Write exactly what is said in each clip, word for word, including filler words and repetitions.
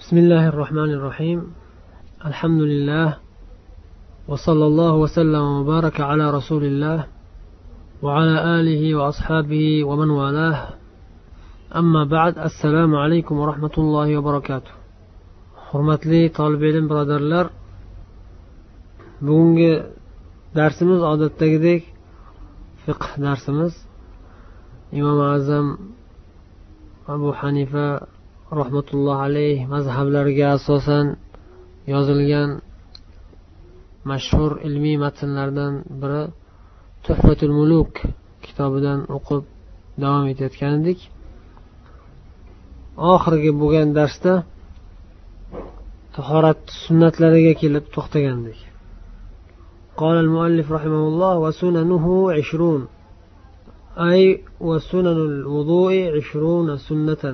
بسم الله الرحمن الرحيم. الحمد لله وصلى الله وسلم وبارك على رسول الله وعلى آله وأصحابه ومن والاه. أما بعد. السلام عليكم ورحمة الله وبركاته. Hurmatli talib ilm birodarlar, bugungi darsimiz odatdagidek fiqh darsimiz. Imom Azam Abu Hanifa rahmatulloh alayh mazhablariga asosan yozilgan mashhur ilmiy matnlardan biri Tuhfatul Muluk kitobidan o'qib davom etayotgan edik. Oxirgi bo'lgan darsda tahorat sunnatlariga kelib to'xtagandik. قال المؤلف رحمه الله وسننه عشرون أي وسنن الوضوء عشرون سنة.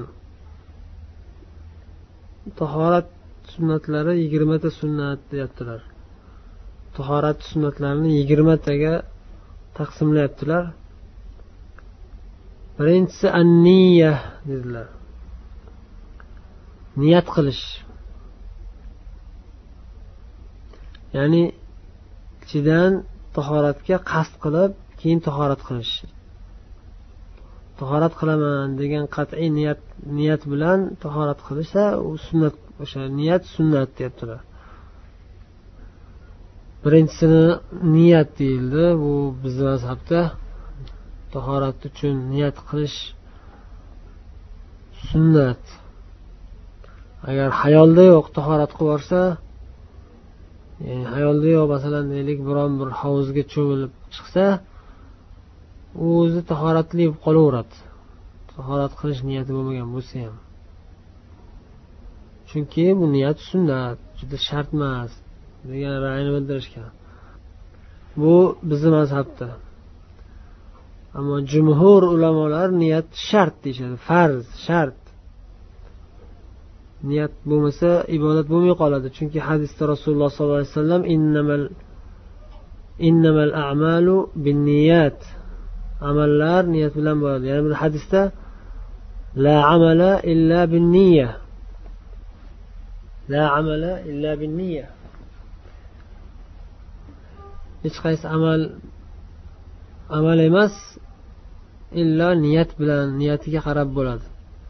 tahorat sunnatlari yigirmata sunnat deyaptilar. Tahorat sunnatlarini yigirmataga taqsimlayaptilar. Birinchisi an-niyya dedilar. Niyat qilish. Ya'ni ichidan tahoratga qasd qilib, keyin tahorat qilish. Tahorat qilaman degan qat'iy niyat niyat bilan tahorat qilsa, u sunnat, o'sha niyat sunnat deyaptilar. Birinchisini niyat deyildi. Bu bizning mazhabda tahorat uchun niyat qilish sunnat. Agar hayolda yo'q tahorat qilib olsa, ya'ni hayolda yo'q, masalan, deylik, biron bir hovuzga cho'milib chiqsa, u o'zi tahoratli bo'lib qolaveradi. Tahorat qilish niyati bo'lmagan bo'lsa ham. Chunki bu niyat sunnat, juda shart emas degan ra'yini bildirishgan. Bu bizning mazhabda. Ammo jumhur ulamolar niyat shart deyishadi, farz, shart. Niyat bo'lmasa ibodat bo'lmay qoladi. Chunki hadisda Rasululloh sollallohu alayhi vasallam innamal innamal a'malu binniyat. Amallar niyat bilan bo'ladi. Ya'ni bu hadisda la amala illa binniyya. La amala illa binniyya. Hech qaysi amal amal emas, illa niyat bilan, niyatiga qarab bo'ladi.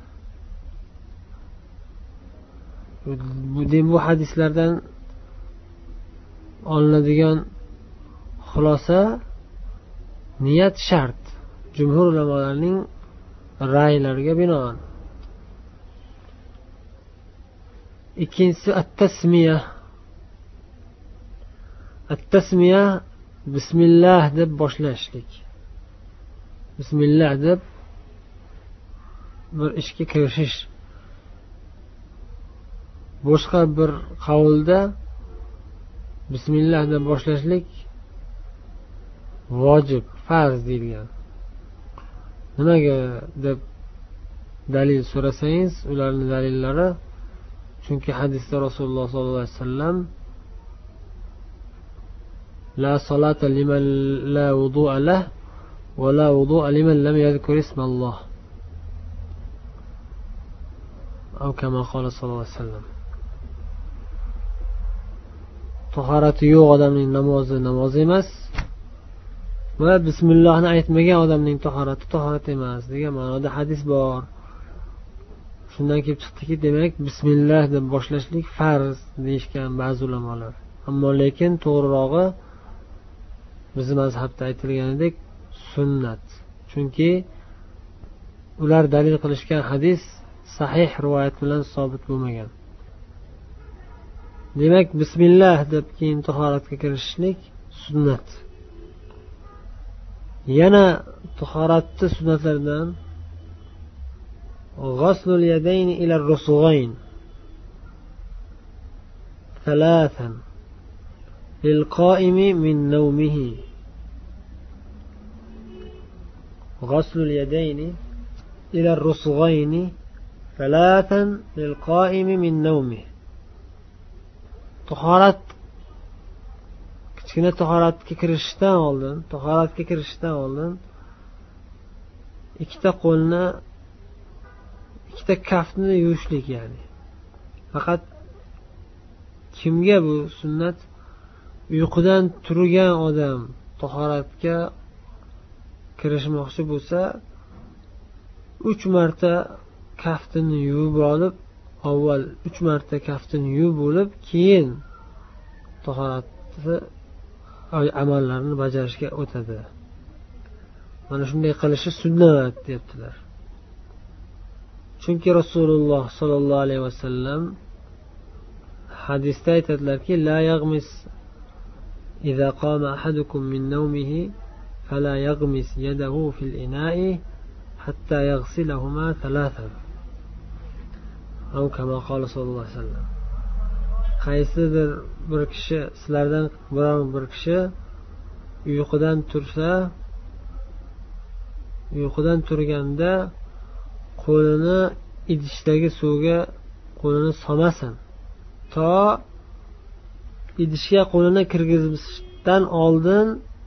Bu bu hadislardan olinadigan xulosa niyat shart. Jumhur ulamolarning ra'ylariga binoan. Ikkinchisi at-tasmiya. At-tasmiya bismillah deb boshlashlik. Bismillah deb bir ishga kirishish. Boshqa bir qavulda bismillah deb boshlashlik vojib, farz deyilgan. Nimaga deb dalil so'rasangiz, ularning dalillari, chunki hadisda Rasululloh sollallohu alayhi vasallam la salata liman la wudu'a lah va la wudu'a liman lam yadhkur ismalloh. Aw kama qala sallallohu alayhi vasallam. Tahorati yo'q odamning namozi namoz emas. Va bismillahni aytmagan odamning tahorati tahorat emas degan ma'noda hadis bor. Shundan kelib chiqdiki, demak bismillah deb boshlashlik farz deyishgan ba'zi ulamolar. Ammo lekin to'g'rirog'i bizning mazhabda aytilganidek sunnat. Chunki ular dalil qilishgan hadis sahih rivoyat bilan sabit bo'lmagan. Demak bismillah deb keyin tahoratga kirishlik sunnat. Yana tahoratning sunnatlaridan ghuslul yadayni ila ar-rusghayn thalathan lil-qa'imi min nawmihi. Ghuslul yadayni ila ar-rusghayn thalathan lil-qa'imi min nawmihi. Tahorat kichkina tahoratga kirishdan oldin, tahoratga kirishdan oldin ikkita qo'lni, ikkita kaftni yuvishlik, ya'ni faqat kimga bu sunnat? Uyqudan turgan odam tahoratga kirishmoqchi bo'lsa, uch marta kaftini yuvib olib, avval uch marta kaftini yuvib bo'lib, keyin tahoratni amallarini bajarishga o'tadi. Mana shunday qilishi sunnat deyaptilar. Chunki Rasululloh sollallohu alayhi vasallam hadisda aytadilarki, la yaghmis idza qama ahadukum min nawmihi fala yaghmis yadahu fil ina'i hatta yaghsilahuma thalathan. Aw kama qala sollallohu alayhi vasallam. Qaysidir bir kishi, sizlardan biror bir kishi uyqudan tursa, uyqudan turganda qo'lini idishdagi suvga qo'lini solmasin. To idishga qo'lini kirgizishdan oldin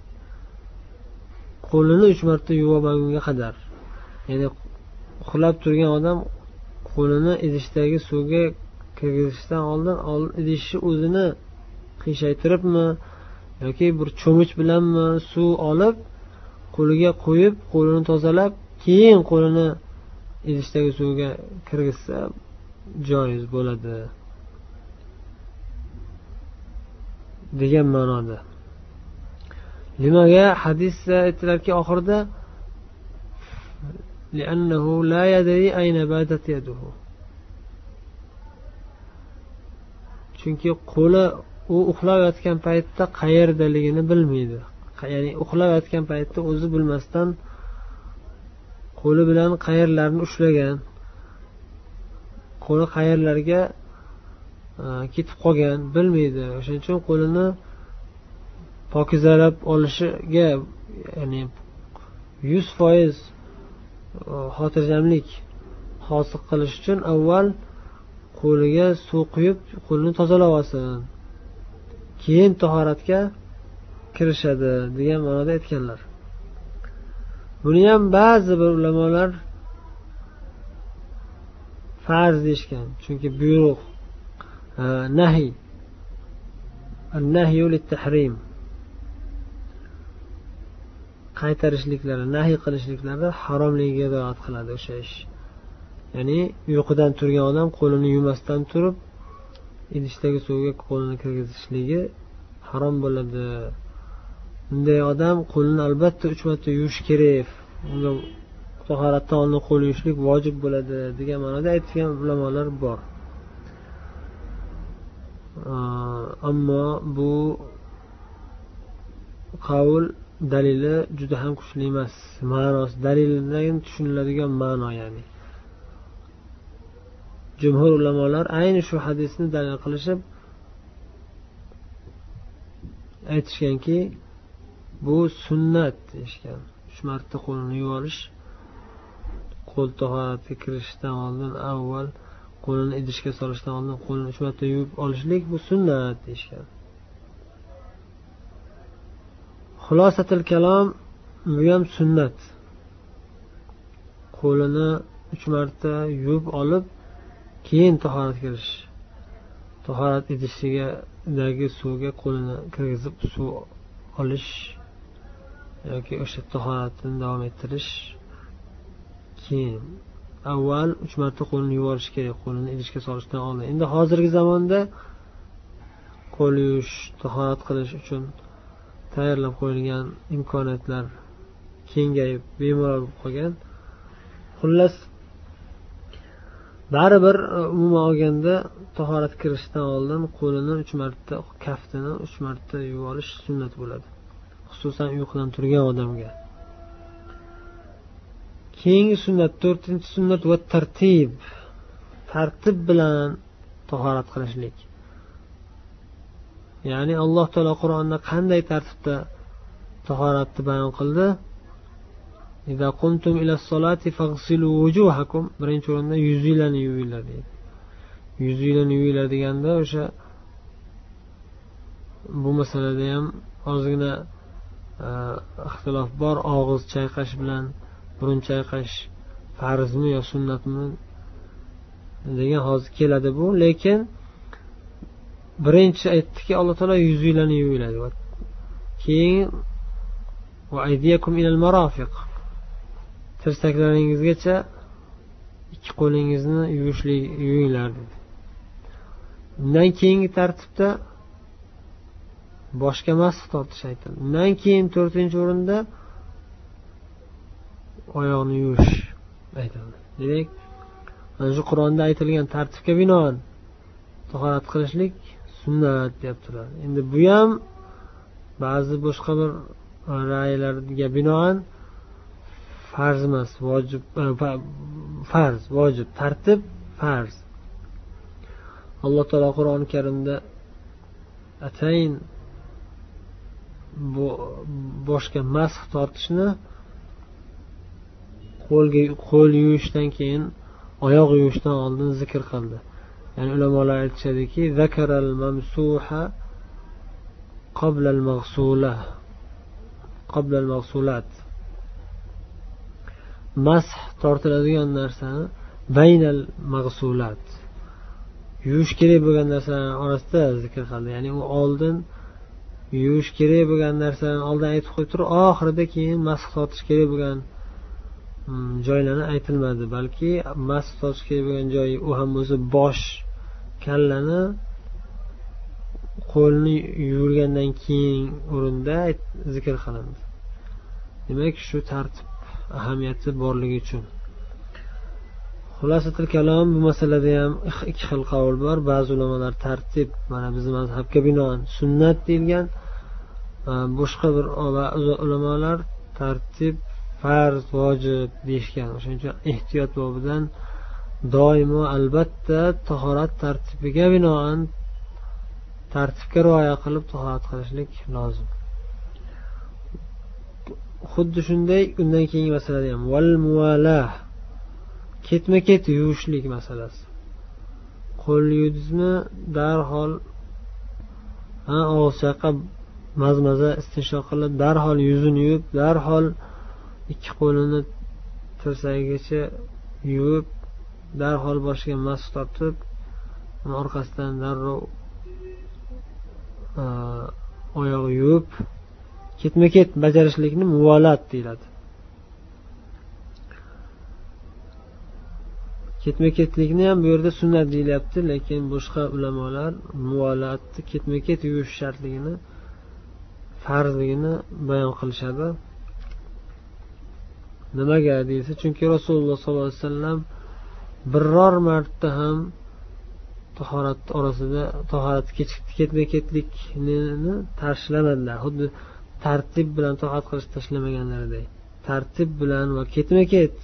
qo'lini uch marta yuvmagunga qadar. Ya'ni uxlab turgan odam qo'lini idishdagi suvga kirgizishdan oldin idishni o'zini qiyshaytiribmi yoki bir cho'mich bilanmi suv olib qo'liga qo'yib, qo'lini tozalab, keyin qo'lini idishdagi suvga kirgizsa joiz bo'ladi degan ma'noda. Nimaga? Hadisda aytdilarki, oxirida li'annahu la yadri ayna batat yaduhu. Chunki qo'li u uxlab yotgan paytda qayerdaligini bilmaydi. Ya'ni uxlab yotgan paytda o'zi bilmasdan qo'li bilan qayerlarni ushlagan, qo'li qayerlarga ketib qolgan bilmaydi. O'shaning uchun qo'lini pokizalab olishiga, ya'ni yuz foiz xotirjamlik hosil qilish uchun avval qo'liga suv quyib, qo'lini tozalab olsin. Keyin tahoratga kirishadi degan ma'noda aytganlar. Buni ham ba'zi bir ulamolar farz deyishgan. Chunki buyruq, nahiy, an-nahyu lit-tahrim, qaytarishliklari, nahiy qilishliklari haromligiga dalolat qiladi o'sha ish. Ya'ni uyqudan turgan odam qo'lini yuvmasdan turib, idishdagi suvga qo'lini kirgizishligi harom bo'ladi. Bunday odam qo'lini albatta uch marta yuvish kerak. Unga tahoratdan oldin qo'l yuvishlik vojib bo'ladi degan ma'noda aytgan ulamolar bor. Ammo bu qavl dalili juda ham kuchli emas. Ma'nosi dalildan tushuniladigan ma'no, ya'ni jumhur ulamolar ayni shu hadisni dalil qilishib aytishganki, bu sunnat deyishgan. uch marta qo'lni yuvib olish, qo'l tahoratga kirishdan oldin avval qo'lini idishga solishdan oldin qo'lni uch marta yuvib olishlik bu sunnat deyishgan. Xulosatul kalom, bu ham sunnat. Qo'lini uch marta yuvib olib, keyin tahorat kirish. Tahorat idishidagi suvga qo'lini kirgizib suv olish yoki o'sha tahoratni davom ettirish. Keyin avval uch marta qo'lni yuvib olish kerak, qo'lini idishga solishdan oldin. Endi hozirgi zamonda qo'l yuvish, tahorat qilish uchun tayyorlab qo'yilgan imkoniyatlar kengayib, bemalol bo'lib qolgan. Xullas, baribir umuman olganda tahorat kirishdan oldin qo'lini uch marta, kaftini uch marta yuvib olish sunnat bo'ladi. Xususan uyqudan turgan odamga. Keyingi sunnat, to'rtinchi sunnat va tartib. Tartib bilan tahorat qilishlik. Ya'ni Alloh taolo Qur'onda qanday tartibda tahoratni bayon qildi? Iza qumtum ila solati faghsilu wujuhakum. Birinchi o'rinda yuzinglarni yuvinglar deydi. Yuzinglarni yuvinglar deganda o'sha bu masalada ham ozgina ixtilof bor. Og'iz chayqash bilan burun chayqash farzmi yo sunnatmi degan hozir keladi bu. Lekin birinchi aytdiki Alloh taolo yuzinglarni yuvinglar. Keyin va aydiyakum ilal marafiq, tirsaklaringizgacha ikki qo'lingizni yuvishlik yuvinglar dedi. Undan keyingi tartibda boshga masx tortish aytildi. Undan keyin to'rtinchi o'rinda oyoqni yuvish aytildi. Demak, mana shu Qur'onda aytilgan tartibga binoan tahorat qilishlik sunnat deyaptilar. Endi bu ham ba'zi boshqa bir ra'ylarga binoan farz emas, vojib, farz, vojib, tartib farz. Alloh taolo Qur'oni Karimda atayin bu boshga masx tortishni qo'lga qo'l yuvishdan keyin oyoq yuvishdan oldin zikr qildi. Ya'ni ulamolar aytishadiki, zakaral mamsuha qabla al-maghsula qabla al-maghsulat. Masx tortiladigan narsani baynal maghsulat, yuvish kerak bo'lgan narsalar orasida zikr qildi. Ya'ni u oldin yuvish kerak bo'lgan narsalarni oldin aytib qo'yib turib, oxirida keyin masx tortish kerak bo'lgan joylarni aytilmadi, balki masx tortish kerak bo'lgan joy u ham o'zi bosh, kallani qo'lni yuvilgandan keyin o'rinda zikr qilindi. Demak, shu tartib ahamiyati borligi uchun. Xulosatul kalom, bu masalada ham ikki xil qaul bor. Ba'zi ulamolar tartib mana bizning mazhabga binoan sunnat deyilgan, boshqa bir ulamolar tartib farz, vojib deyishgan. O'shaning uchun ehtiyot bobidan doimo albatta tahorat tartibiga binoan tartibga rioya qilib tahorat qilishlik lozim. Xuddi shunday undan keyingi masalada ham val muvalah, ketma-ket yuvishlik masalasi. Qo'l yuvdingizmi, darhol ha og'iz chayqab mazmaza istinshoq qilib, darhol yuzini yuvib, darhol ikki qo'lini tirsagigacha yuvib, darhol boshiga masx tortib, orqasidan darrov oyoq yuvib ketma-ket bajarishlikni muvolat deyiladi. Ketma-ketlikni ham bu yerda sunnat deyilyapti, lekin boshqa ulamolar muvolatni ketma-ket yuvish shartligini, farzligini bayon qilishadi. Nimaga deysa, chunki Rasululloh sollallohu alayhi vasallam biror marta ham tahorat orasida tahorat ketma-ketlikni tashlamadilar. Xuddi tartib bilan tahorat qilish tashlamaganlaridek. Tartib bilan va ketma-ket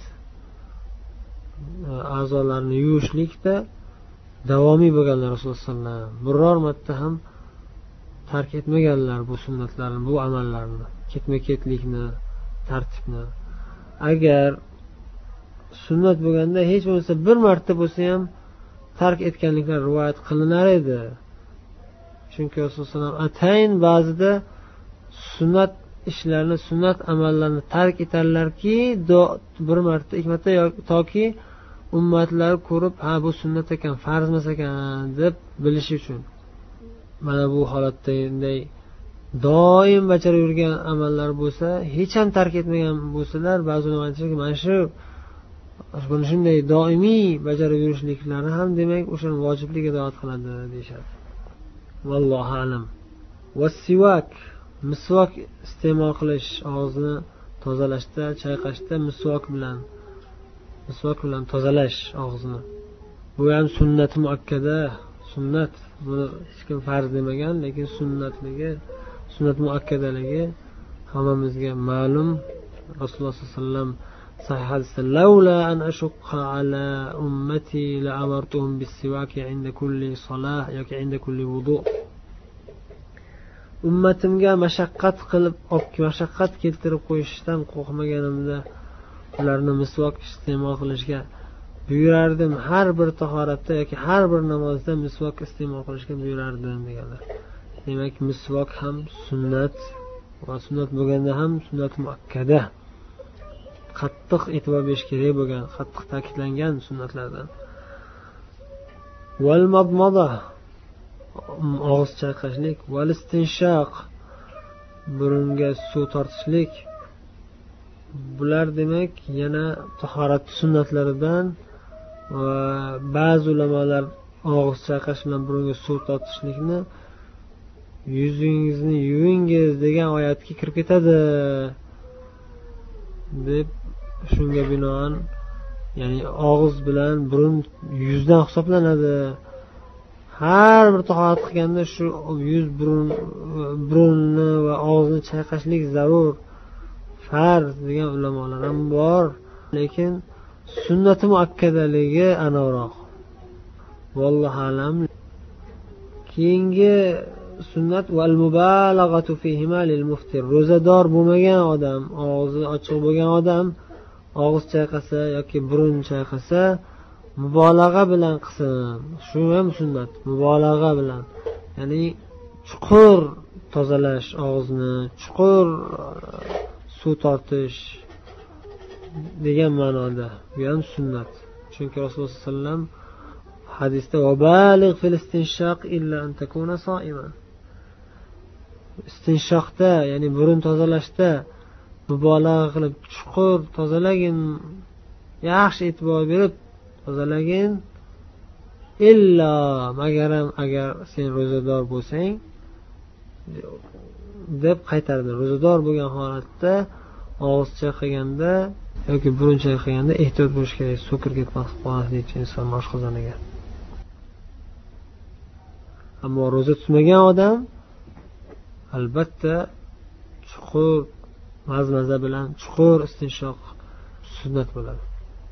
a'zolarni yuvishlikda davomiy bo'lganlar Rasululloh sollallohu alayhi vasallam. Biror marta ham tark etmaganlar bu sunnatlarni, bu amallarni, ketma-ketlikni, tartibni. Agar sunnat bo'lganda hech bo'lmasa bir marta bo'lsa ham tark etganliklar rivoyat qilinar edi. Chunki Rasululloh sollallohu alayhi vasallam atayin ba'zida sunnat ishlarni, sunnat amallarni tark etarlarki, bir marta, ikki marta toki ummatlar ko'rib, ha bu sunnat ekan, farz emas ekan deb bilish uchun. Mana bu holatda bunday doim bajarib yurgan amallar bo'lsa, hech ham tark etmagan bo'lsalar, ba'zi ularga mana shu buni shunday doimiy bajarib yurishliklari ham demak o'sha vojibligiga da'vat qiladi deyshadi. Vallohu alam. Vas-siwak, misvok iste'mol qilish, og'izni tozalashda, chayqashda misvok bilan misvok bilan tozalash og'izni. Bu ham sunnat muakkada, sunnat. Buni hech kim farz demagan, lekin sunnatligi, sunnat muakkadaligi hammamizga ma'lum. Rasululloh sollallohu alayhi vasallam sahih hadisda laula an ashqa ala ummati la amartuhum bis-siwak 'inda kulli salah yoki 'inda kulli wudu. Ummatimga mashaqqat qilib, mashaqqat keltirib qo'yishdan qo'rqmaganimda ularni misvok iste'mol qilishga buyurardim. Har bir tahoratda yoki har bir namozda misvok iste'mol qilishga buyurardim deganlar. Demak, misvok ham sunnat va sunnat bo'lganda ham sunnat muakkada. Qattiq e'tibor berish kerak bo'lgan, qattiq ta'kidlangan sunnatlardan. val madmada og'iz chayqashlik, val istinshaq burunga suv tortishlik. Bular demak yana tahorat sunnatlaridan va ba'zi ulamolar og'iz chayqash bilan burunga suv tortishlikni yuzingizni yuvingiz degan oyatga kirib ketadi deb, shunga binoan ya'ni og'iz bilan burun yuzdan hisoblanadi. Har bir tahorat qilganda shu yuz burun burunni va og'izni chayqashlik zarur, farz degan ulamolar ham bor, lekin sunnati muakkadaligi aniqroq. Vallohu alam. Keyingi sunnat val mubalagatu fihima lil muftir. Ro'zador bo'lmagan odam, og'zi ochiq bo'lgan odam og'iz chayqasa yoki burun chayqasa mubolag'a bilan qilsin. Shu ham sunnat, mubolag'a bilan. Ya'ni chuqur tozalash og'izni, chuqur suv tortish degan ma'noda. Bu ham sunnat. Chunki Rasululloh sollallohu alayhi vasallam hadisda vabalig fil istinshaq illa an takuna soiman. Istinshoqda, ya'ni burun tozalashda mubolag'a qilib chuqur tozalagin, yaxshi e'tibor berib tozalagin. Illa magaram agar sen ro'zador bo'lsang deb qaytardi. Ro'zador bo'lgan holatda og'iz chayqaganda yoki burun chayqaganda ehtiyot bo'lish kerak, suv kirib ketmaslik qolmaslik uchun inson oshqozoniga. Ammo ro'za tutmagan odam albatta chuqur mazmaza bilan chuqur istinshoq sunnat bo'ladi.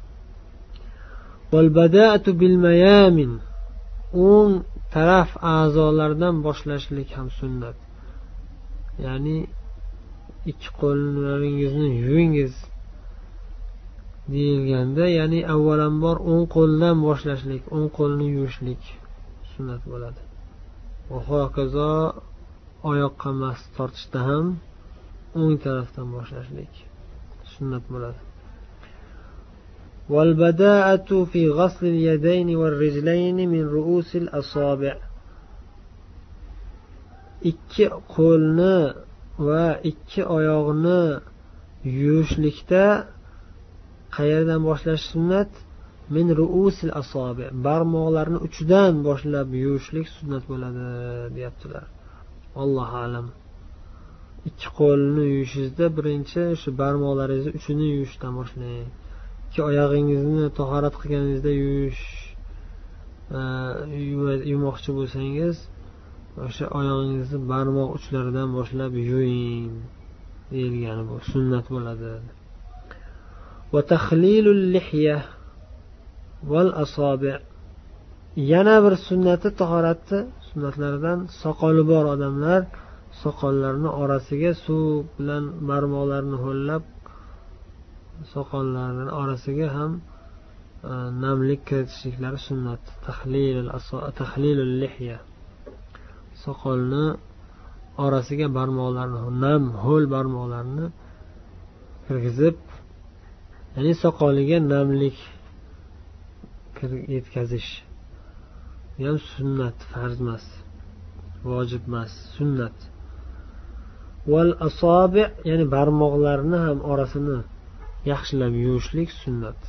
Wal bada'atu bil mayamin, o'ng taraf a'zolardan boshlashlik ham sunnat. Ya'ni ikki qo'llaringizni yuvingiz deyilganda, ya'ni avvalambor o'ng qo'ldan boshlashlik, o'ng qo'lni yuvishlik sunnat bo'ladi. Va hokazo oyoqqa mas tortishda ham o'ng tarafdan boshlashlik sunnat bo'ladi. Wal bada'atu fi ghasl al-yadayn wal rijlayn min ru'us al-asabi'. Ikki qo'lni va ikki oyoqni yuvishlikda qayerdan boshlash sunnat? Min ru'usil asobi, barmoqlarni uchidan boshlab yuvishlik sunnat bo'ladi deyaptilar. Allohu alam. Ikki qo'lni yuvishingizda birinchi shu barmoqlaringizni uchini yuvishdan boshlang. Ikki oyog'ingizni tahorat qilganingizda yuvish yuvmoqchi bo'lsangiz, o'sha oyog'ingizni barmoq uchlaridan boshlab yuving deyilgani bu sunnat bo'ladi. Va tahlilul lihya val asobi'. Yana bir sunnati tahoratni sunnatlaridan soqoli bor odamlar soqollarini orasiga suv bilan barmoqlarini ho'llab soqollarini orasiga ham namlik kiritishliklari sunnat. Tahlilul asobi, tahlilul lihya. Soqolni orasiga barmoqlarni, nam ho'l barmoqlarni kirgizib, ya'ni soqoliga namlik yetkazish. Bu ham sunnat, farz emas, vojib emas, sunnat. Val asobi', ya'ni barmoqlarni ham orasini yaxshilab yuvishlik sunnat.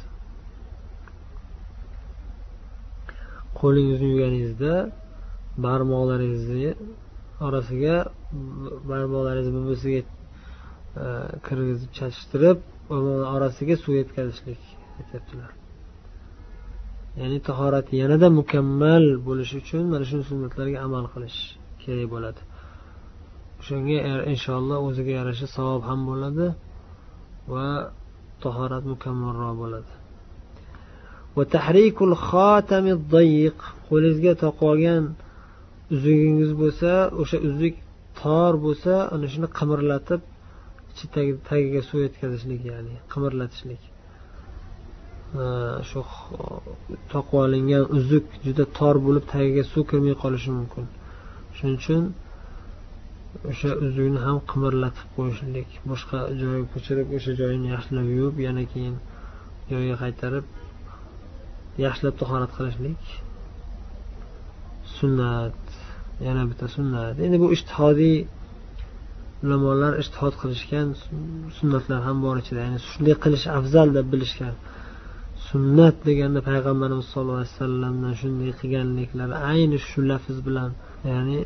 Qo'lingizni yuvganingizda barmoqlaringizni orasiga barmoqlaringiz bubisiga kirgizib chachishtirib, orasiga suv yetkazishlik aytibdilar. Ya'ni tahorat yanada mukammal bo'lishi uchun mana shu sunnatlarga amal qilish kerak bo'ladi. Shunga inshaalloh o'ziga yarasha savob ham bo'ladi va tahorat mukammalroq bo'ladi. Va tahrikul xotamid dayiq, qo'lingizga taqolgan uzugingiz bo'lsa, o'sha uzuk tor bo'lsa, ana shuni qimirlatib ichi tagiga suv yetkazishlik, ya'ni qimirlatishlik. Shu taqvolingan uzuk juda tor bo'lib tagiga suv kirmay qolishi mumkin. Shuning uchun o'sha uzukni ham qimirlatib qo'yishlik, boshqa joyga ko'chirib o'sha joyini yaxshilab yuvib, yana keyin joyiga qaytarib yaxshilab tahorat qilishlik sunnat, yana bitta sunnat. Endi bu ijtihodiy ulamolar ijtihod qilishgan sunnatlar ham bor ichida, ya'ni shunday qilish afzal deb bilishgan. Sunnat deganda payg'ambarimiz sollallohu alayhi vasallamdan shunday qilganliklari ayni shu lafz bilan, ya'ni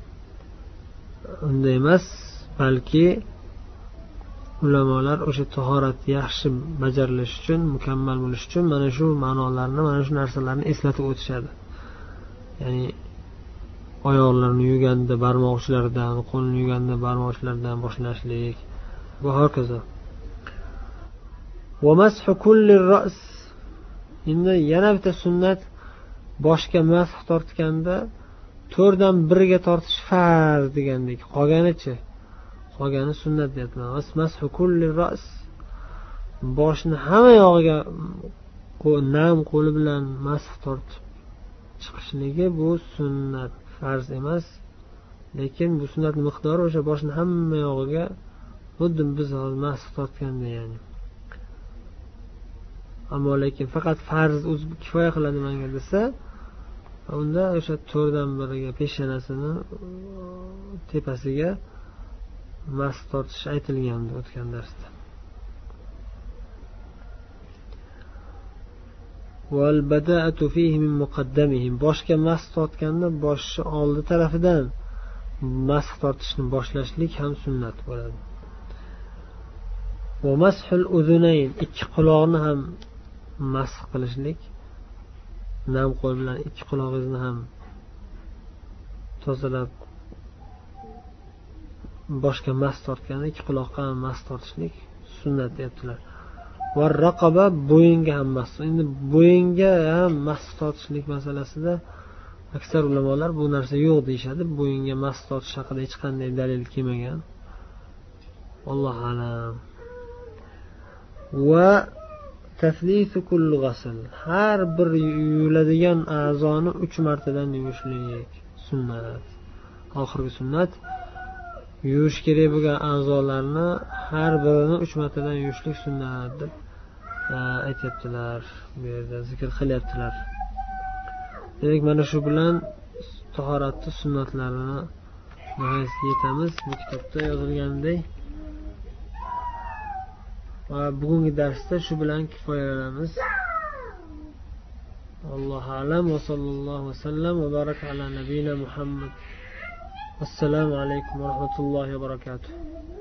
unday emas, balki ulamolar o'sha tahorat yaxshi bajarilishi uchun, mukammal bo'lishi uchun mana shu ma'nolarni, mana shu narsalarni eslatib o'tishadi. Ya'ni oyoqlarni yuvganda barmoq uchlaridan, qo'lni yuvganda barmoq uchlaridan boshlashlik va hokazo. Va mashu kulli ra's. Endi yana bitta sunnat, boshga masx tortganda to'rtdan biriga tortish farz degandek. Qolganichi? Qolgani sunnat deyapman. Mashu kulli ra's. Boshni hamma yog'iga nam qo'li bilan masx tortib chiqishligi bu sunnat, farz emas. Lekin bu sunnat miqdori o'sha boshni hamma yog'iga xuddi biz hozir masx tortganda, ya'ni. Ammo lekin faqat farz o'zi kifoya qiladi menga desa, unda o'sha to'rtdan biriga, peshonasini tepasiga masx tortish aytilgandi o'tgan darsda. Wal bada'atu fihi min muqaddamihim. Boshga masx tortganda boshni oldi tarafidan masx tortishni boshlashlik ham sunnat bo'ladi. Va mashul uzunayn, ikki quloqni ham masx qilishlik. Nam qo'l bilan ikki qulog'ingizni ham tozalab boshga masx tortganda ikki quloqqa ham masx tortishlik sunnat deyaptilar. Va raqaba, bo'yinga ham masx. Endi bo'yinga ham masx tortishlik masalasida aksar ulamolar bu narsa yo'q deyshadi. Bo'yinga masx tortish haqida hech qanday dalil kelmagan. Alloh alam. Va taflisu kulli ghasl. Har bir yuviladigan a'zoni uch martadan yuvishlik sunnat. Oxirgi sunnat, yuvish kerak bo'lgan a'zolarni har birini uch martadan yuvishlik sunnat deb aytyaptilar. Bu yerda zikr qilyaptilar. Demak, mana shu bilan tahoratni sunnatlarini nihoyasiga yetamiz. Bu kitobda yozilganidek. Va bugungi darsda shu bilan kifoyalanamiz. Allohu a'lam. Va sallallohu vasallam va baraka ala nabiyina Muhammad. Assalomu alaykum va rahmatullohi va barakatuh.